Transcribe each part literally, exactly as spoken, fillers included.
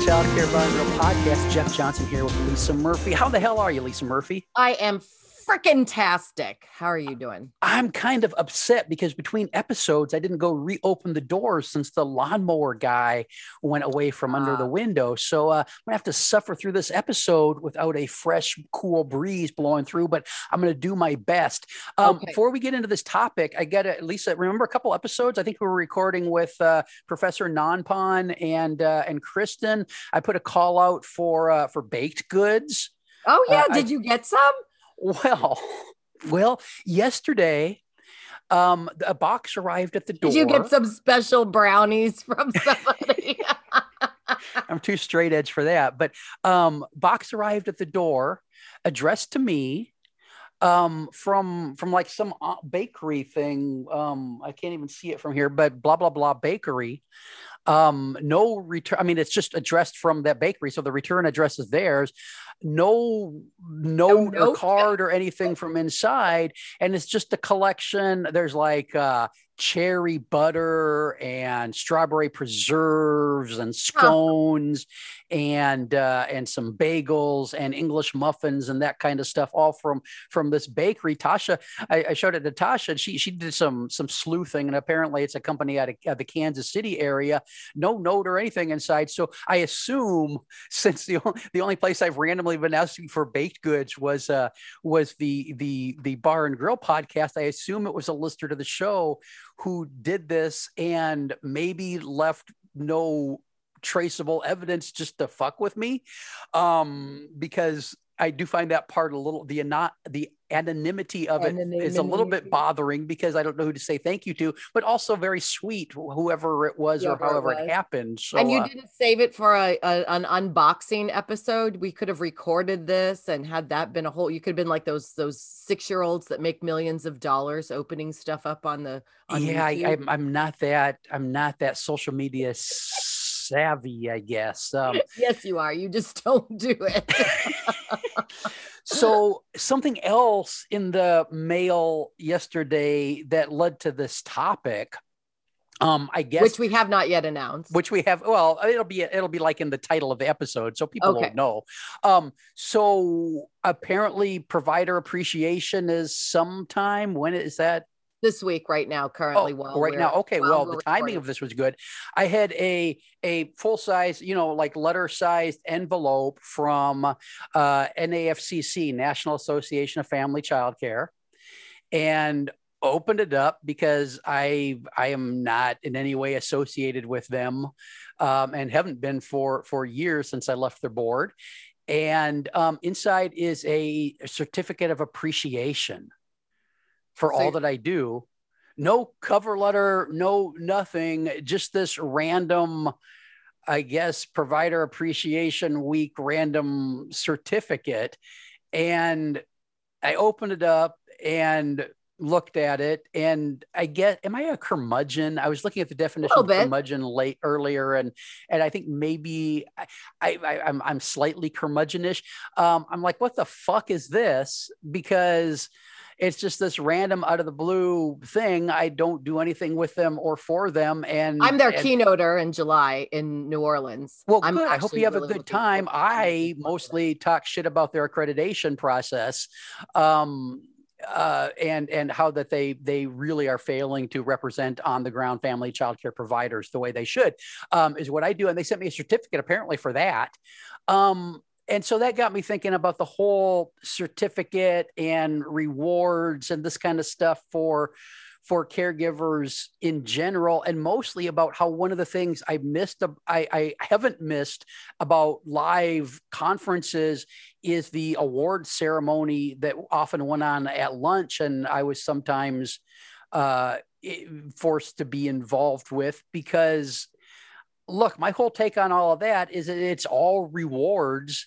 Child Care Bar and Grill podcast. Jeff Johnson here with Lisa Murphy. How the hell are you, Lisa Murphy? I am freaking tastic. How are you doing? I'm kind of upset because between episodes, I didn't go reopen the doors since the lawnmower guy went away from uh, under the window. So uh, I'm going to have to suffer through this episode without a fresh, cool breeze blowing through, but I'm going to do my best. Um, okay. Before we get into this topic, I got to, Lisa, remember a couple episodes? I think we were recording with uh, Professor Nonpon and uh, and Kristen. I put a call out for uh, for baked goods. Oh, yeah. Uh, Did I, you get some? Well, well, yesterday, um, a box arrived at the door. Did you get some special brownies from somebody? I'm too straight edge for that. But um, box arrived at the door, addressed to me, um, from from like some bakery thing. Um, I can't even see it from here, but blah blah blah bakery. Um, no return. I mean, it's just addressed from that bakery. So the return address is theirs. No note no, or card or anything from inside. And it's just a collection. There's like, uh, cherry butter and strawberry preserves and scones huh. and uh, and some bagels and English muffins and that kind of stuff, all from from this bakery. Tasha, I, I showed it to Tasha, and she she did some some sleuthing, and apparently it's a company out of, out of the Kansas City area. No note or anything inside. So I assume, since the only, the only place I've randomly been asking for baked goods was uh, was the the the Bar and Grill podcast, I assume it was a listener to the show who did this and maybe left no traceable evidence just to fuck with me. Um, because I do find that part a little, the not the anonymity of anonymity. It is a little bit bothering because I don't know who to say thank you to, but also very sweet, whoever it was yeah, or however it, it happened. So, and you uh, didn't save it for a, a an unboxing episode. We could have recorded this and had that been a whole, you could have been like those, those six-year-olds that make millions of dollars opening stuff up on the, on yeah, I, I'm, I'm not that, I'm not that social media savvy, I guess. Um, yes, you are. You just don't do it. So something else in the mail yesterday that led to this topic, um, I guess, which we have not yet announced, which we have. Well, it'll be, it'll be like in the title of the episode. So people okay. won't know. Um, so apparently Provider Appreciation is sometime. When is that? This week, right now, currently. Oh, while right now. Okay. Well, the timing recording. of this was good. I had a, a full size, you know, like letter sized envelope from uh, N A F C C, National Association of Family Child Care, and opened it up because I, I am not in any way associated with them, um, and haven't been for, for years since I left their board. And um, inside is a certificate of appreciation for so all that I do. No cover letter, no nothing, just this random, I guess, Provider Appreciation Week random certificate. And I opened it up and looked at it, and I get, am I a curmudgeon? I was looking at the definition of curmudgeon late earlier, and and I think maybe I, I I'm I'm slightly curmudgeonish. Um, I'm like, what the fuck is this? Because it's just this random out of the blue thing. I don't do anything with them or for them. And I'm their and, keynoter in July in New Orleans. Well, I'm good. I hope you have really a good time. I mostly talk shit about their accreditation process. Um, uh, and, and how that they, they really are failing to represent on the ground family child care providers the way they should, um, is what I do. And they sent me a certificate apparently for that. Um, And so that got me thinking about the whole certificate and rewards and this kind of stuff for, for caregivers in general, and mostly about how one of the things I missed, I, I haven't missed about live conferences is the award ceremony that often went on at lunch. And I was sometimes uh, forced to be involved with because, look, my whole take on all of that is that it's all rewards.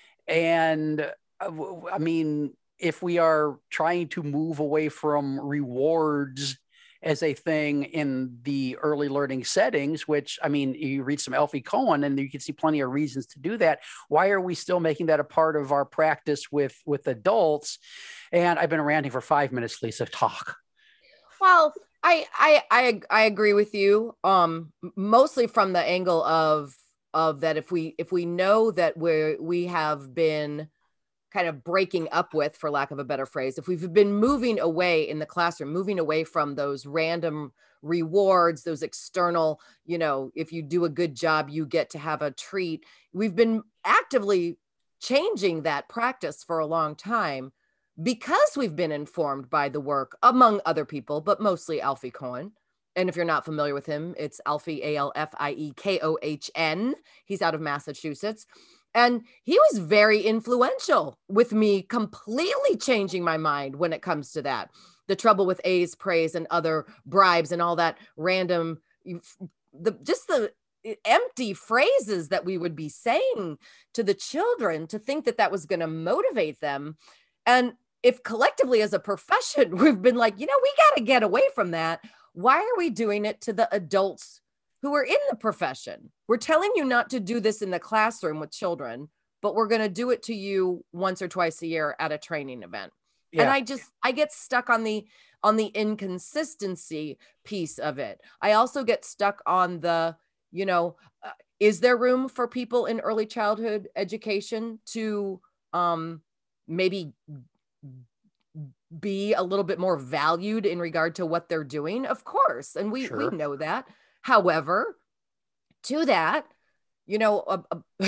And uh, I mean, if we are trying to move away from rewards as a thing in the early learning settings, which, I mean, you read some Alfie Cohen and you can see plenty of reasons to do that. Why are we still making that a part of our practice with, with adults? And I've been ranting for five minutes, Lisa, talk. Well, I, I, I, I agree with you. Um, mostly from the angle of, of that if we if we know that we're we have been kind of breaking up with, for lack of a better phrase, if we've been moving away in the classroom, moving away from those random rewards, those external, you know, if you do a good job, you get to have a treat. We've been actively changing that practice for a long time because we've been informed by the work, among other people, but mostly Alfie Kohn. And if you're not familiar with him, it's Alfie, A L F I E K O H N. He's out of Massachusetts. And he was very influential with me completely changing my mind when it comes to that. The trouble with A's praise and other bribes and all that random, the just the empty phrases that we would be saying to the children to think that that was going to motivate them. And if collectively as a profession, we've been like, you know, we got to get away from that. Why are we doing it to the adults who are in the profession? We're telling you not to do this in the classroom with children, but we're going to do it to you once or twice a year at a training event. Yeah. And I just, I get stuck on the, on the inconsistency piece of it. I also get stuck on the, you know, uh, is there room for people in early childhood education to um, maybe be a little bit more valued in regard to what they're doing? Of course. And we, sure. we know that. However, to that, you know, a,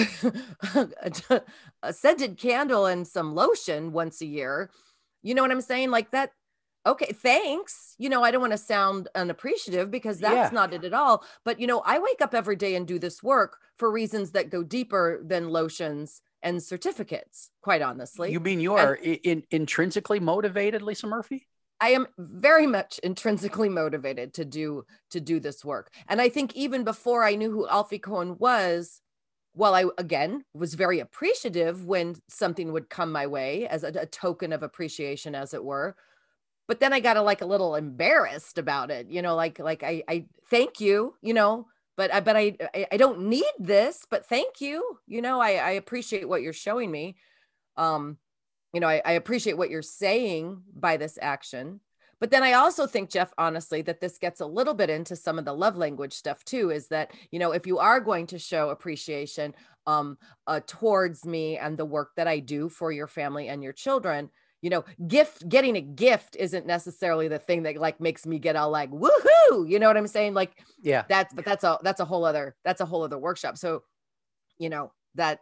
a, a scented candle and some lotion once a year, you know what I'm saying? Like that. Okay, thanks. You know, I don't want to sound unappreciative because that's yeah. not it at all. But, you know, I wake up every day and do this work for reasons that go deeper than lotions and certificates, quite honestly. You mean you are and, in, intrinsically motivated, Lisa Murphy? I am very much intrinsically motivated to do to do this work. And I think even before I knew who Alfie Kohn was, well, I, again, was very appreciative when something would come my way as a, a token of appreciation, as it were. But then I got a, like a little embarrassed about it, you know, like, like I, I thank you, you know, but I, but I, I don't need this, but thank you. You know, I, I appreciate what you're showing me. Um, you know, I, I appreciate what you're saying by this action. But then I also think, Jeff, honestly, that this gets a little bit into some of the love language stuff too, is that, you know, if you are going to show appreciation um, uh, towards me and the work that I do for your family and your children, you know, gift, getting a gift isn't necessarily the thing that like makes me get all like, woohoo, you know what I'm saying? Like, yeah, that's, but that's a, that's a whole other, that's a whole other workshop. So, you know, that,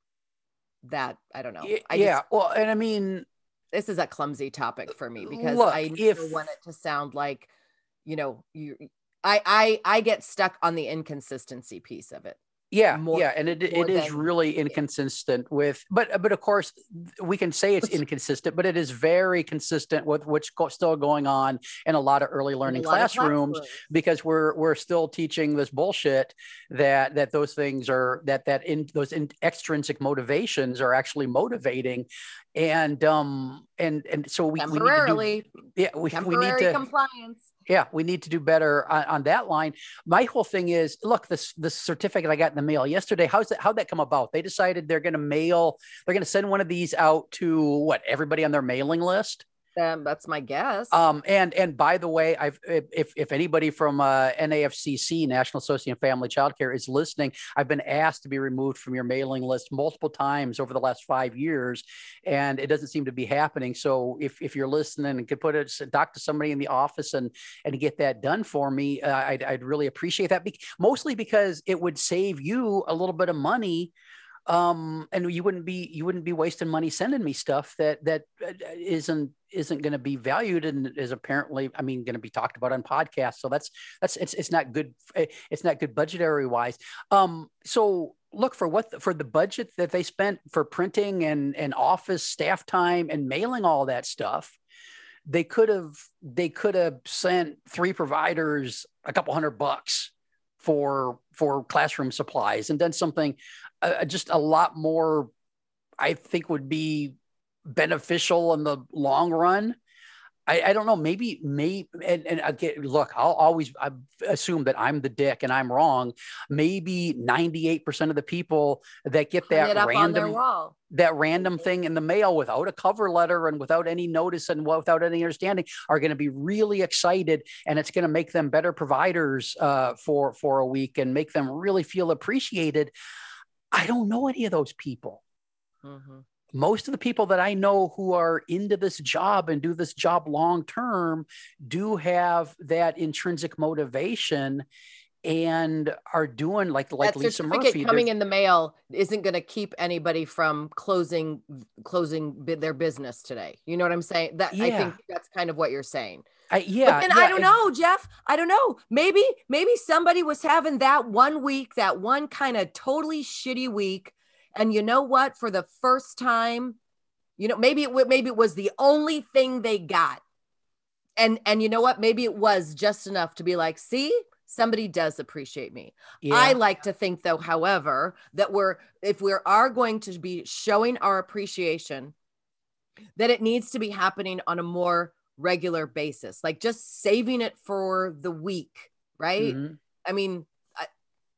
that, I don't know. I yeah. Just, well, and I mean, this is a clumsy topic for me because look, I if, never want it to sound like, you know, you, I, I, I get stuck on the inconsistency piece of it. Yeah, more, yeah, and it it is really inconsistent with, but but of course we can say it's inconsistent, but it is very consistent with what's go, still going on in a lot of early learning classrooms, classrooms because we're we're still teaching this bullshit that that those things are that that in those in, extrinsic motivations are actually motivating, and um and and so we temporarily we need to do, yeah we, temporary we need to compliance. Yeah, we need to do better on, on that line. My whole thing is, look, this this certificate I got in the mail yesterday. How's that? How'd that come about? They decided they're going to mail. They're going to send one of these out to what everybody on their mailing list. Um, that's my guess. Um, and and by the way, I've if if anybody from uh, N A F C C, National Association of Family Childcare, is listening, I've been asked to be removed from your mailing list multiple times over the last five years, and it doesn't seem to be happening. So if if you're listening and could put it, talk to somebody in the office and and get that done for me, uh, I'd I'd really appreciate that. Be- mostly because it would save you a little bit of money. Um, and you wouldn't be you wouldn't be wasting money sending me stuff that that isn't isn't going to be valued and is apparently, I mean, going to be talked about on podcasts. So that's that's it's it's not good. It's not good budgetary wise. Um, so look for what for the budget that they spent for printing and and office staff time and mailing all that stuff. They could have they could have sent three providers a couple hundred bucks for for classroom supplies and done something uh, just a lot more, I think, would be beneficial in the long run. I, I don't know. Maybe, maybe, and, and again, look, I'll always I assume that I'm the dick and I'm wrong. Maybe ninety-eight percent of the people that get Hung that it up on their random, wall. that random thing in the mail without a cover letter and without any notice and without any understanding are going to be really excited, and it's going to make them better providers uh, for for a week and make them really feel appreciated. I don't know any of those people. Mm-hmm. Most of the people that I know who are into this job and do this job long term do have that intrinsic motivation and are doing like like that Lisa certificate Murphy coming in the mail isn't going to keep anybody from closing closing their business today. You know what I'm saying? That yeah. I think that's kind of what you're saying. I, yeah, but then yeah, I don't know, Jeff. I don't know. Maybe maybe somebody was having that one week, that one kind of totally shitty week. And you know what? For the first time, you know, maybe it maybe it was the only thing they got. And and you know what? Maybe it was just enough to be like, see, somebody does appreciate me. Yeah. I like to think, though, however, that we're if we are going to be showing our appreciation, that it needs to be happening on a more regular basis, like just saving it for the week, right? Mm-hmm. I mean, I,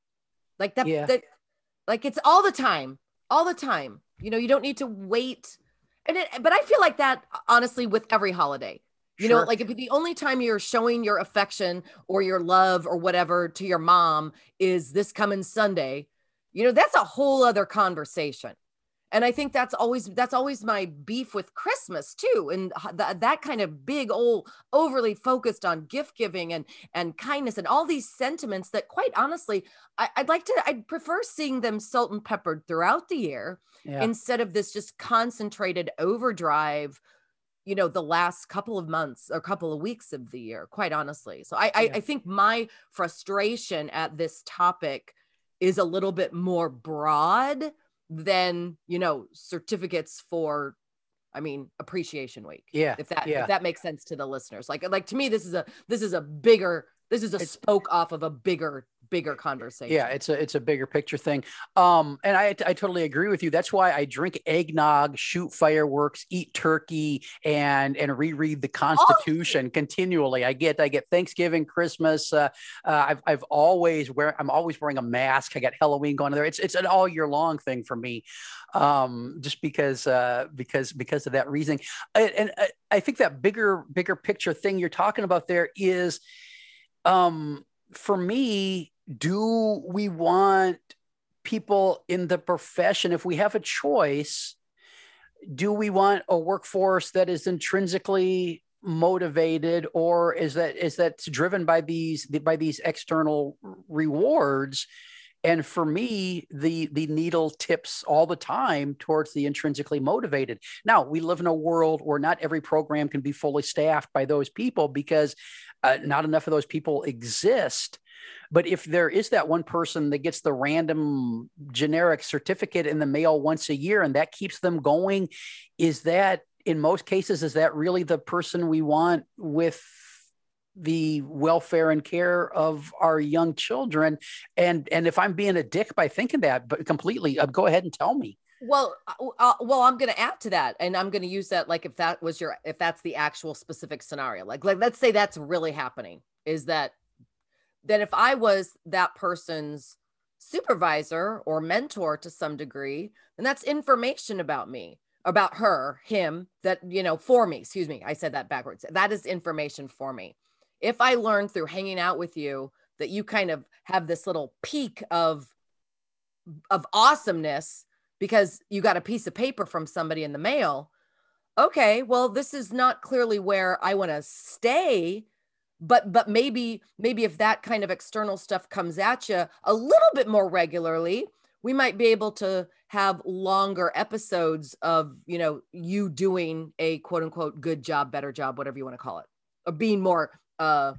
like that, yeah. that, like it's all the time. All the time, you know, you don't need to wait. And it, but I feel like that, honestly, with every holiday, you sure. know, like if the only time you're showing your affection or your love or whatever to your mom is this coming Sunday, you know, that's a whole other conversation. And I think that's always, that's always my beef with Christmas too. And th- that kind of big old overly focused on gift giving and, and kindness and all these sentiments that quite honestly, I, I'd like to, I'd prefer seeing them salt and peppered throughout the year yeah. instead of this just concentrated overdrive, you know, the last couple of months or couple of weeks of the year, quite honestly. So I, yeah. I, I think my frustration at this topic is a little bit more broad than, you know, certificates for, I mean, appreciation week. Yeah. If that, yeah. if that makes sense to the listeners, like, like to me, this is a, this is a bigger, this is a it's, spoke off of a bigger, bigger conversation. Yeah. It's a, it's a bigger picture thing. Um, and I, I totally agree with you. That's why I drink eggnog, shoot fireworks, eat turkey, and, and reread the Constitution oh. continually. I get, I get Thanksgiving, Christmas. Uh, uh, I've, I've always wear, I'm always wearing a mask. I got Halloween going there. It's, it's an all year long thing for me. Um, just because, uh, because, because of that reasoning. And, and I, I think that bigger, bigger picture thing you're talking about there is, um, for me, do we want people in the profession, if we have a choice, do we want a workforce that is intrinsically motivated, or is that is that driven by these by these external rewards? And for me, the the needle tips all the time towards the intrinsically motivated. Now, we live in a world where not every program can be fully staffed by those people because uh, not enough of those people exist. But if there is that one person that gets the random generic certificate in the mail once a year and that keeps them going, is that, in most cases, is that really the person we want with the welfare and care of our young children? And and if I'm being a dick by thinking that, but completely, uh, go ahead and tell me. Well, uh, well, I'm going to add to that, and I'm going to use that like if that was your, if that's the actual specific scenario, like like let's say that's really happening, is that then if I was that person's supervisor or mentor to some degree, then that's information about me, about her, him, that, you know, for me, excuse me, I said that backwards. That is information for me. If I learned through hanging out with you that you kind of have this little peak of, of awesomeness because you got a piece of paper from somebody in the mail, okay, well, this is not clearly where I want to stay. But but maybe maybe if that kind of external stuff comes at you a little bit more regularly, we might be able to have longer episodes of, you know, you doing a quote unquote good job, better job, whatever you want to call it, or being more uh,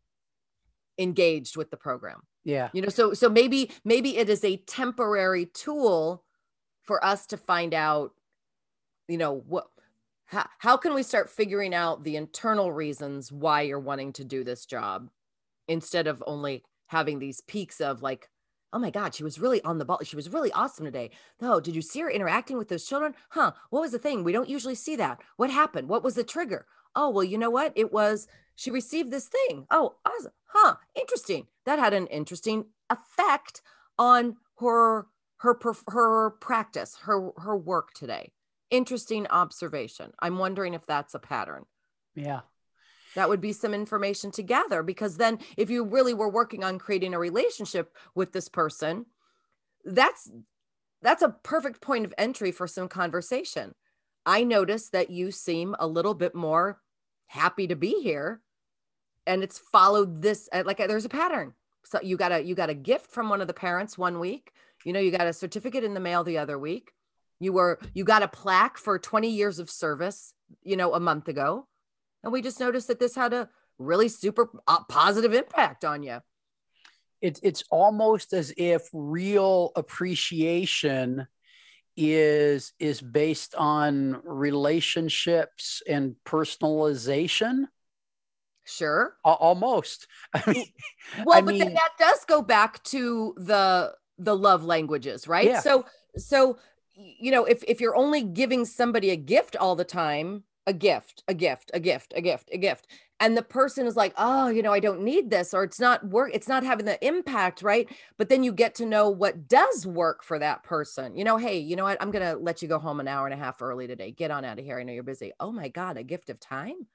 engaged with the program. Yeah. You know, so so maybe maybe it is a temporary tool for us to find out, you know, what. How, how can we start figuring out the internal reasons why you're wanting to do this job instead of only having these peaks of like, oh my God, she was really on the ball. She was really awesome today. Oh, did you see her interacting with those children? Huh? What was the thing? We don't usually see that. What happened? What was the trigger? Oh, well, you know what? It was, she received this thing. Oh, awesome. Huh. Interesting. That had an interesting effect on her, her, her practice, her, her work today. Interesting observation. I'm wondering if that's a pattern. Yeah. That would be some information to gather, because then if you really were working on creating a relationship with this person, that's, that's a perfect point of entry for some conversation. I noticed that you seem a little bit more happy to be here, and it's followed this, like there's a pattern. So you got a, you got a gift from one of the parents one week, you know, you got a certificate in the mail the other week. You were, you got a plaque for twenty years of service, you know, a month ago. And we just noticed that this had a really super positive impact on you. It's, it's almost as if real appreciation is, is based on relationships and personalization. Sure. Almost. I mean, well, I but mean, then that does go back to the, the love languages, right? Yeah. So, so, you know, if, if you're only giving somebody a gift all the time, a gift, a gift, a gift, a gift, a gift. And the person is like, oh, you know, I don't need this, or it's not work. It's not having the impact. Right. But then you get to know what does work for that person. You know, hey, you know what? I'm going to let you go home an hour and a half early today. Get on out of here. I know you're busy. Oh my God, a gift of time.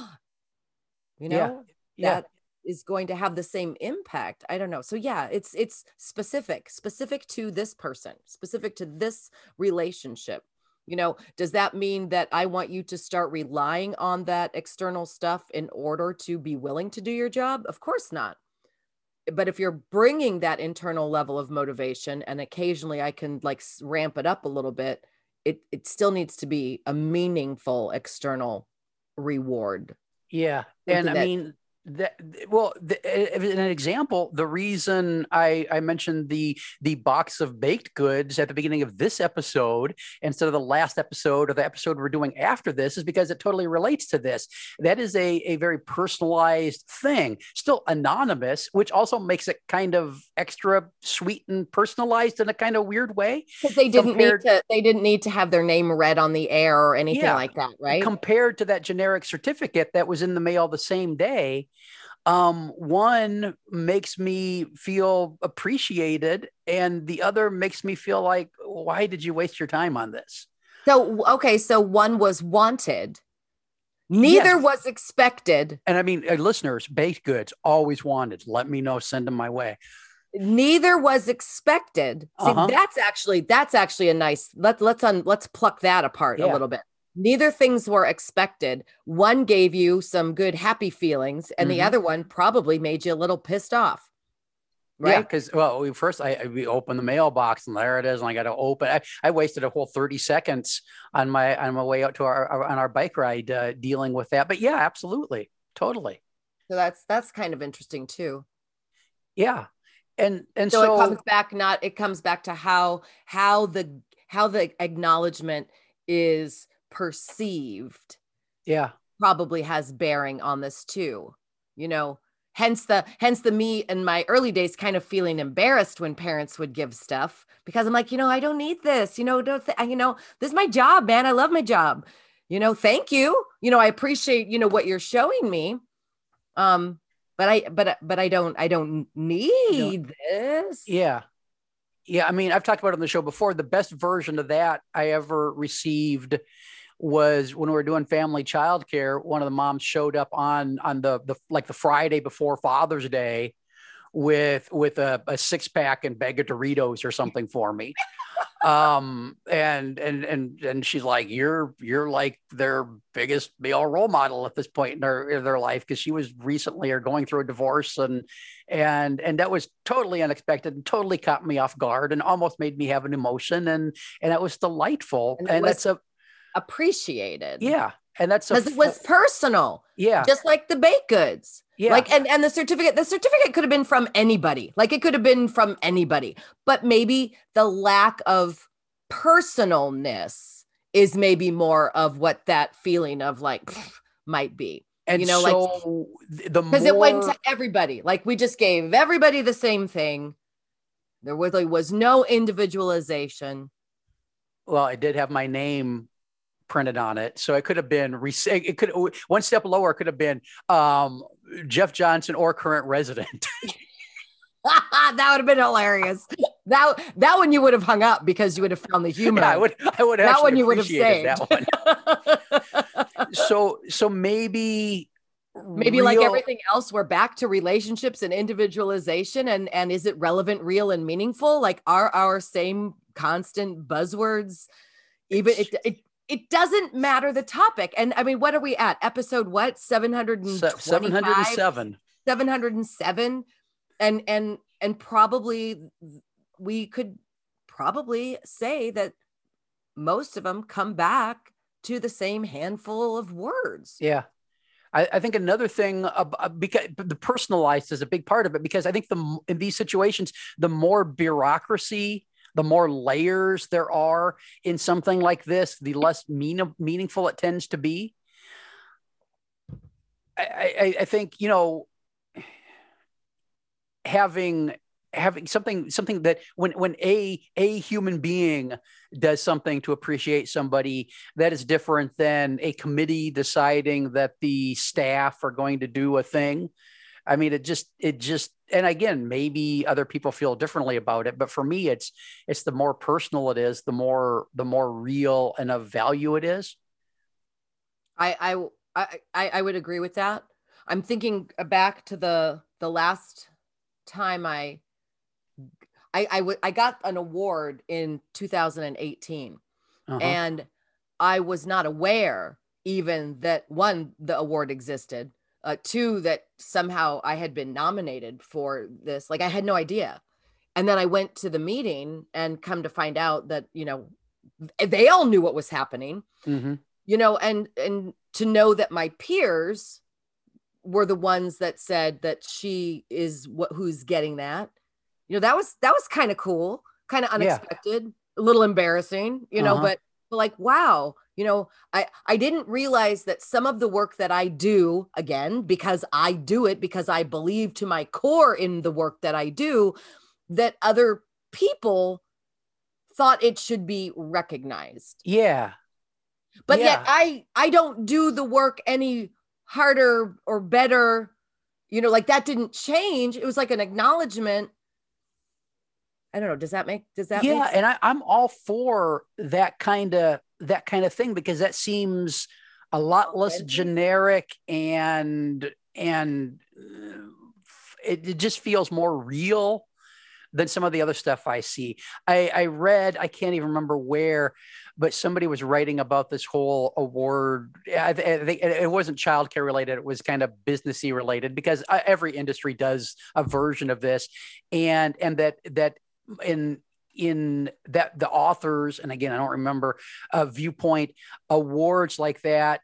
you know, yeah. Yeah. that is going to have the same impact. I don't know. So yeah, it's, it's specific, specific to this person, specific to this relationship. You know, does that mean that I want you to start relying on that external stuff in order to be willing to do your job? Of course not. But if you're bringing that internal level of motivation, and occasionally I can like ramp it up a little bit, it, it still needs to be a meaningful external reward. Yeah. And I that, mean, that, well, the, an example, the reason I, I mentioned the the box of baked goods at the beginning of this episode instead of the last episode or the episode we're doing after this is because it totally relates to this. That is a, a very personalized thing, still anonymous, which also makes it kind of extra sweet and personalized in a kind of weird way. Because they didn't compared, need to, they didn't need to have their name read on the air or anything yeah, like that, right? Compared to that generic certificate that was in the mail the same day. Um, one makes me feel appreciated, and the other makes me feel like, why did you waste your time on this? So, okay. So one was wanted. Neither yes. was expected. And I mean, uh, listeners, baked goods, always wanted. Let me know, send them my way. Neither was expected. See, uh-huh. that's actually, that's actually a nice, let, let's, un, let's pluck that apart yeah. a little bit. Neither things were expected. One gave you some good, happy feelings, and mm-hmm. the other one probably made you a little pissed off. Right. Yeah, because, well, we first I, I we opened the mailbox and there it is. And I got to open. I, I wasted a whole thirty seconds on my on my way out to our, our on our bike ride uh, dealing with that. But yeah, absolutely. Totally. So that's that's kind of interesting, too. Yeah. And and so, so it comes back not it comes back to how how the how the acknowledgement is perceived, yeah, probably has bearing on this too, you know, hence the hence the me in my early days kind of feeling embarrassed when parents would give stuff, because I'm like, you know, I don't need this, you know, don't th- you know, this is my job, man. I love my job, you know, thank you, you know, I appreciate, you know, what you're showing me, um but I but but I don't I don't need don't, this. Yeah. Yeah, I mean, I've talked about it on the show before. The best version of that I ever received was when we were doing family childcare. One of the moms showed up on on the the like the Friday before Father's Day with with a, a six pack and bag of Doritos or something for me. um and and and and she's like, you're you're like their biggest male role model at this point in their in their life, because she was recently or going through a divorce, and and and that was totally unexpected and totally caught me off guard and almost made me have an emotion, and and that was delightful, and, and that's a appreciated. Yeah. And that's because it was personal. Yeah. Just like the baked goods. Yeah. Like, and, and the certificate, the certificate could have been from anybody. Like it could have been from anybody, but maybe the lack of personalness is maybe more of what that feeling of like might be. And you know, so like the because more... it went to everybody. Like we just gave everybody the same thing. There really was no individualization. Well, I did have my name printed on it. So it could have been, it could, one step lower could have been um, Jeff Johnson or current resident. That would have been hilarious. That that one you would have hung up because you would have found the humor. Yeah, I would. I would that actually one you would have appreciated saved. that one. so so maybe maybe real... like everything else, we're back to relationships and individualization, and and is it relevant, real, and meaningful? Like, are our same constant buzzwords even? It, it it doesn't matter the topic. And I mean, what are we at? Episode what? seven hundred twenty-five? seven hundred seven. seven hundred seven. And and and probably we could probably say that most of them come back to the same handful of words. Yeah. I, I think another thing, uh, because the personalized is a big part of it, because I think the in these situations, the more bureaucracy, the more layers there are in something like this, the less mean, meaningful it tends to be. I, I, I think, you know, having having something something that when when a a human being does something to appreciate somebody, that is different than a committee deciding that the staff are going to do a thing. I mean, it just it just and again, maybe other people feel differently about it, but for me, it's it's the more personal it is, the more the more real and of value it is. I I I I would agree with that. I'm thinking back to the the last time I I I, w- I got an award in two thousand eighteen, uh-huh. and I was not aware even that one, the award existed, uh, two, that somehow I had been nominated for this. Like, I had no idea. And then I went to the meeting and come to find out that, you know, they all knew what was happening, mm-hmm. you know, and and to know that my peers were the ones that said that she is what who's getting that, you know, that was that was kind of cool, kind of unexpected, yeah. a little embarrassing, you know, uh-huh. but, but like, wow, you know, I I didn't realize that some of the work that I do, again, because I do it because I believe to my core in the work that I do, that other people thought it should be recognized. Yeah. But yeah. yet I I don't do the work any harder or better, you know, like that didn't change. It was like an acknowledgement. I don't know. Does that make, does that yeah. make sense? And I, I'm all for that kind of, that kind of thing, because that seems a lot less generic and, and it, it just feels more real than some of the other stuff I see. I, I read, I can't even remember where, but somebody was writing about this whole award. I, th- I think it wasn't childcare related. It was kind of businessy related, because every industry does a version of this. And, and that, that in, in that the authors, and again, I don't remember a viewpoint, awards like that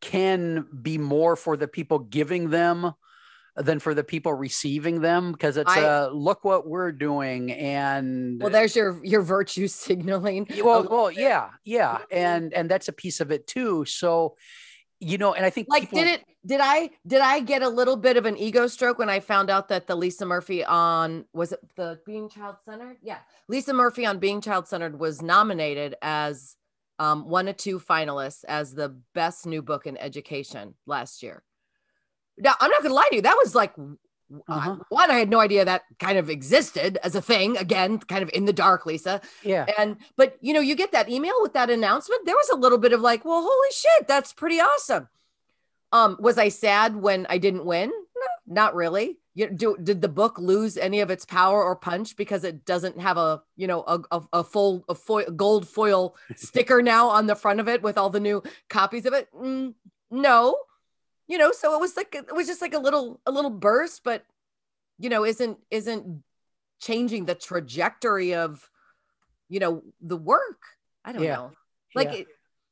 can be more for the people giving them than for the people receiving them, because it's a uh, look what we're doing. And well, there's your your virtue signaling. Well, well, yeah, yeah, and and that's a piece of it too. So, you know, and I think like people... did it did I did I get a little bit of an ego stroke when I found out that the Lisa Murphy on, was it the Being Child Centered? Yeah, Lisa Murphy on Being Child Centered was nominated as um, one of two finalists as the best new book in education last year. Now, I'm not going to lie to you. That was like, uh-huh. one, I had no idea that kind of existed as a thing. Again, kind of in the dark, Lisa. Yeah. And, but, you know, you get that email with that announcement. There was a little bit of like, well, holy shit, that's pretty awesome. Um, was I sad when I didn't win? No, not really. You, do, did the book lose any of its power or punch because it doesn't have a, you know, a, a, a full a foil, gold foil sticker now on the front of it with all the new copies of it? Mm, no. You know, so it was like, it was just like a little, a little burst, but, you know, isn't, isn't changing the trajectory of, you know, the work. I don't yeah. know. Like, yeah. it,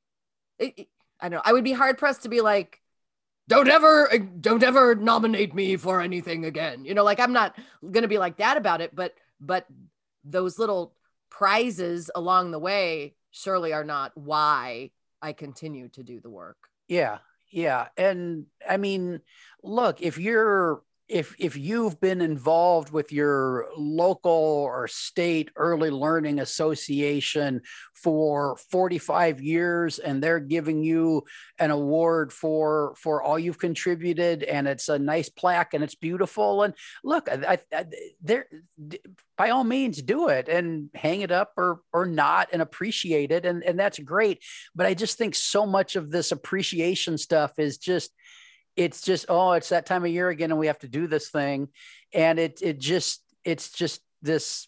it, it, I don't know. I would be hard pressed to be like, don't ever, don't ever nominate me for anything again. You know, like, I'm not going to be like that about it, but, but those little prizes along the way surely are not why I continue to do the work. Yeah. Yeah. And I mean, look, if you're, if if you've been involved with your local or state early learning association for forty-five years and they're giving you an award for for all you've contributed, and it's a nice plaque and it's beautiful, and look, I, I, there, by all means do it and hang it up or or not and appreciate it, and and that's great. But I just think so much of this appreciation stuff is just, it's just, oh, it's that time of year again, and we have to do this thing. And it, it just, it's just this,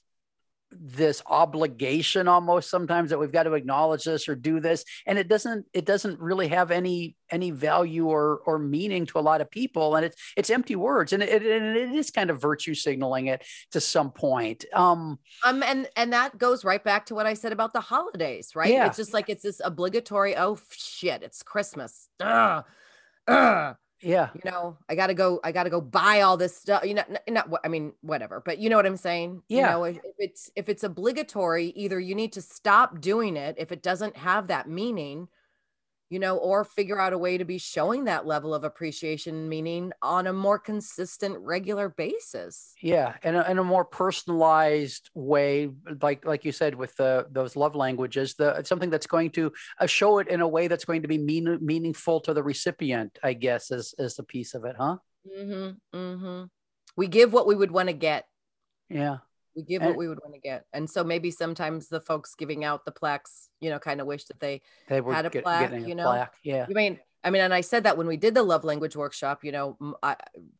this obligation almost sometimes that we've got to acknowledge this or do this. And it doesn't, it doesn't really have any, any value or, or meaning to a lot of people. And it's, it's empty words, and it, and it is kind of virtue signaling it to some point. Um, um, and, and that goes right back to what I said about the holidays, right? Yeah. It's just like, it's this obligatory, oh shit, it's Christmas. Ugh. Ugh. Yeah. You know, I got to go, I got to go buy all this stuff, you know, not, not what, I mean, whatever, but you know what I'm saying? Yeah. You know, if, if it's, if it's obligatory, either you need to stop doing it if it doesn't have that meaning, you know, or figure out a way to be showing that level of appreciation, meaning on a more consistent, regular basis. Yeah. And in a more personalized way, like, like you said, with the, those love languages, the, something that's going to uh, show it in a way that's going to be mean, meaningful to the recipient, I guess, is, is the piece of it. Huh? Mm-hmm, mm-hmm. We give what we would want to get. Yeah. We give and, what we would want to get. And so maybe sometimes the folks giving out the plaques, you know, kind of wish that they, they were had a get, plaque, getting a you know, plaque. Yeah. I mean, I mean, and I said that when we did the love language workshop, you know, I,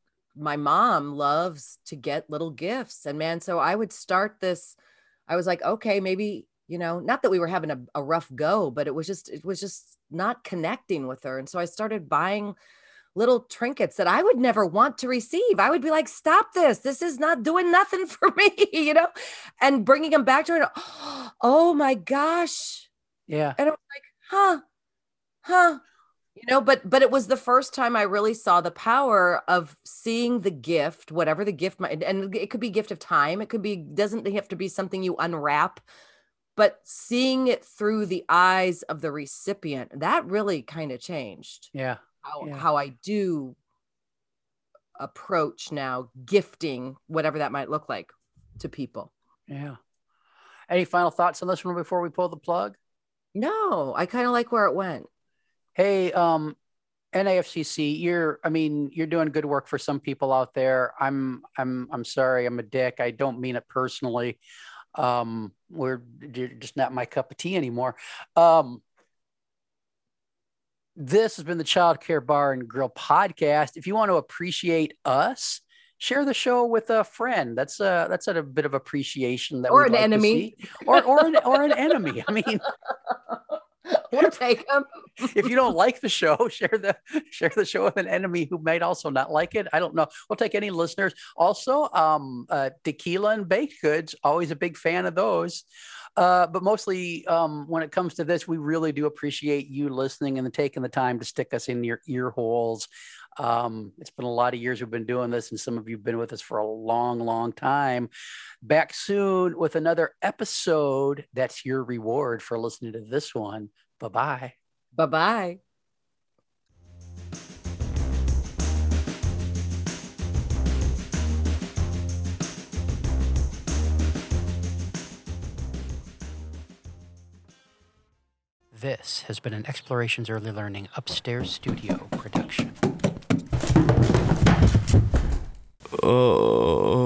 my mom loves to get little gifts, and man, so I would start this. I was like, okay, maybe, you know, not that we were having a, a rough go, but it was just, it was just not connecting with her. And so I started buying little trinkets that I would never want to receive. I would be like, stop this. This is not doing nothing for me, you know, and bringing them back to her. Oh my gosh. Yeah. And I was like, huh, huh, you know, but, but it was the first time I really saw the power of seeing the gift, whatever the gift might, and it could be gift of time. It could be, doesn't have to be something you unwrap, but seeing it through the eyes of the recipient, that really kind of changed. Yeah. How, yeah. how I do approach now gifting, whatever that might look like, to people. Yeah. Any final thoughts on this one before we pull the plug? No, I kind of like where it went. Hey, um, N A F C C, you're, I mean, you're doing good work for some people out there. I'm, I'm, I'm sorry. I'm a dick. I don't mean it personally. Um, we're you're just not my cup of tea anymore. Um, This has been the Child Care Bar and Grill podcast. If you want to appreciate us, share the show with a friend. That's a that's a bit of appreciation that or we'd an like enemy, to see. or or an, or an enemy. I mean, we'll take them. If you don't like the show, share the share the show with an enemy who might also not like it. I don't know. We'll take any listeners. Also, um, uh, tequila and baked goods. Always a big fan of those. Uh, but mostly um, when it comes to this, we really do appreciate you listening and taking the time to stick us in your ear holes. Um, it's been a lot of years we've been doing this, and some of you have been with us for a long, long time. Back soon with another episode. That's your reward for listening to this one. Bye-bye. Bye-bye. This has been an Explorations Early Learning Upstairs Studio production. Oh.